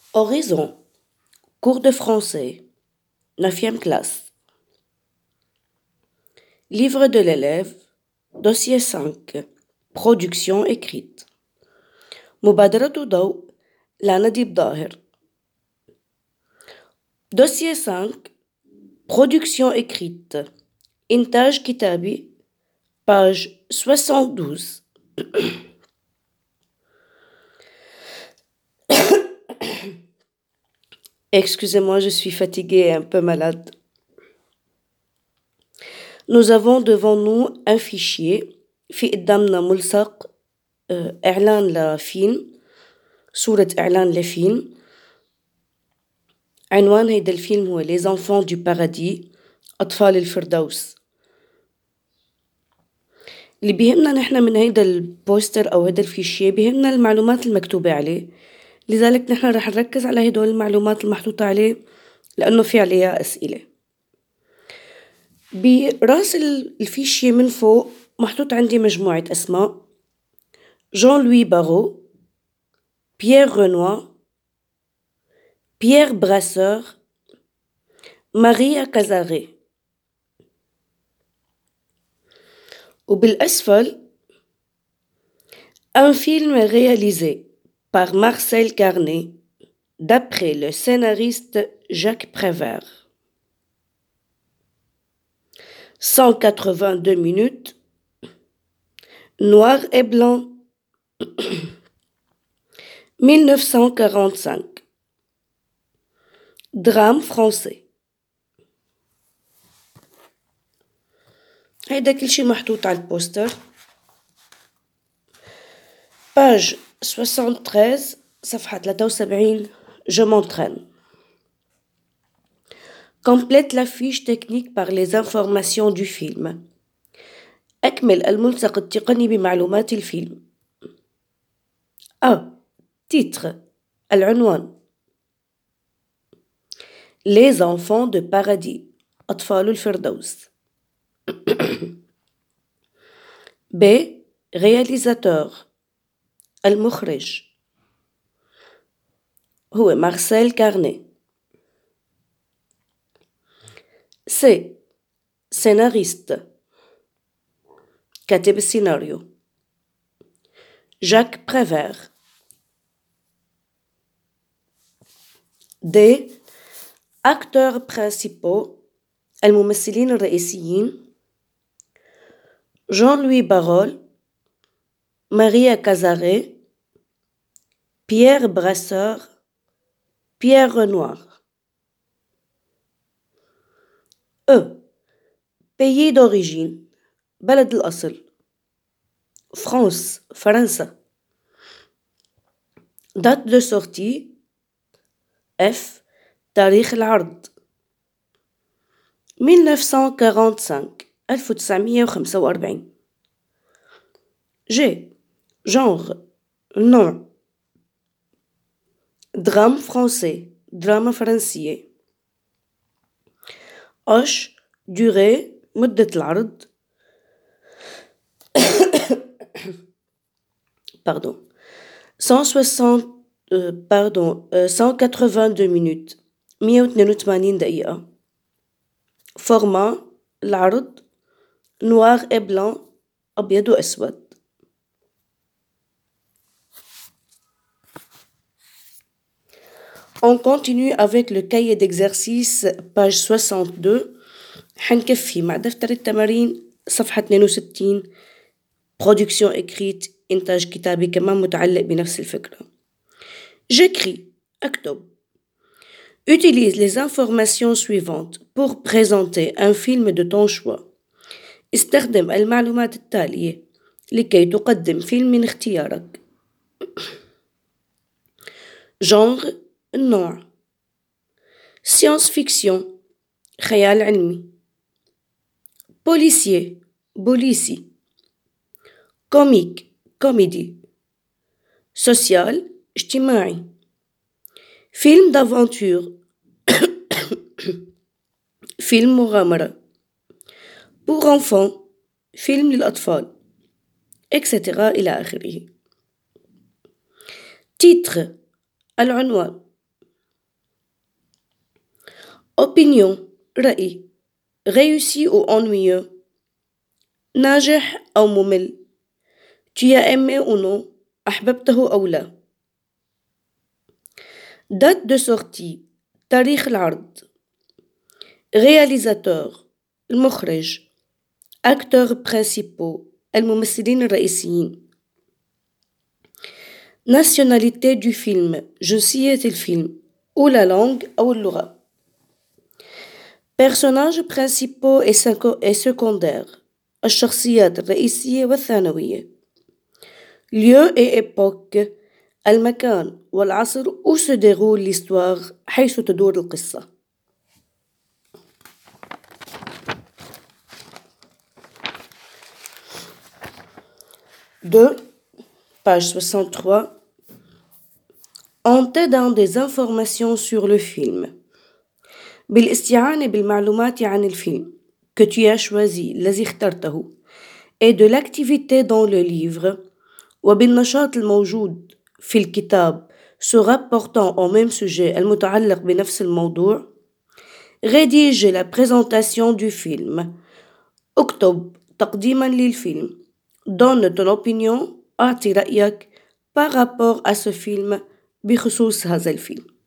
Horizon, cours de français, 9e classe. Livre de l'élève, dossier 5, production écrite. مبادرة ضوء لنديب ظاهر. Dossier 5, production écrite. إنتاج كتابي, page 72. Excusez-moi, je suis fatiguée et un peu malade. Nous avons devant nous un fichier في قدامنا ملصق إعلان لفيلم, صورة إعلان لفيلم. عنوان هيدا الفيلم هو Les Enfants du Paradis, أطفال الفردوس. اللي بيهمنا نحن من هيدا البوستر أو هيدا الفيشيه بيهمنا المعلومات المكتوبة عليه. لذلك نحن رح نركز على هدول المعلومات المحطوطة عليه لأنه في عليها أسئلة. براس الفيشيه من فوق محطوط عندي مجموعة أسماء: جان لوي بارو, بيير رنوار, بيير براسور, ماريا كازاري. وبالأسفل un film réalisé par Marcel Carnet d'après le scénariste Jacques Prévert. 182 minutes, noir et blanc, 1945. Drame français. هيدا كل شي محطوط على البوستر. page 73, صفحة 73, je m'entraîne. Complète la fiche technique par les informations du film. أكمل الملصق التقني بمعلومات الفيلم. A. Titre. العنوان. Les Enfants de Paradis, أطفال الفردوس. B. Réalisateur. المخرج هو مارسيل كارني. C. Scénariste. كاتب السيناريو جاك بريفير. D. Acteurs principaux. الممثلين الرئيسيين: جان لوي بارول, ماريا كازاري, بيير براسور, بيير رنوار. E. Pays d'origine. بلد الأصل: فرانس, فرنسا. date de sortie. F. تاريخ العرض 1945, 1945. G. Genre. Non. Drame français, drame فرنسية. H. Durée, مدة العرض. Pardon. 182 minutes, 182 دقيقة. Format العرض noir et blanc, أبيض وأسود. On continue avec le cahier d'exercice, page 62. حنكفي مع دفتر التمارين صفحة 62. Production écrite, إنتاج كتابي كمان متعلق بنفس الفكرة. J'écris, أكتب. Utilise les informations suivantes pour présenter un film de ton choix. استخدم المعلومات التالية لكي تقدم فيلم من اختيارك. Genre, النوع: science fiction, خيال علمي. Policier, بوليسي. Comique, comédie. Social, اجتماعي. Film d'aventure, فيلم مغامرة. Pour enfants, فيلم للأطفال, etc. إلى آخره. Titre, العنوان: opinion رأي réussi ou ennuyeux ناجح أو ممل tu as aimé ou non أحببته أو لا date de sortie تاريخ العرض réalisateur المخرج acteurs principaux الممثلين الرئيسيين nationalité du film جنسية الفيلم ou la langue أو اللغة personnages principaux et secondaires الشخصيات الرئيسية والثانوية lieu et époque المكان والعصر où se déroule l'histoire حيث تدور القصة 2 page 63 On t'aide dans des informations sur le film بالاستعانة بالمعلومات عن الفيلم que tu as choisi الذي اخترته et de l'activité dans le livre وبالنشاط الموجود في الكتاب se rapportant au même sujet المتعلق بنفس الموضوع rédige la présentation du film اكتب تقديما للفيلم donne ton opinion أعطي رأيك par rapport à ce film بخصوص هذا الفيلم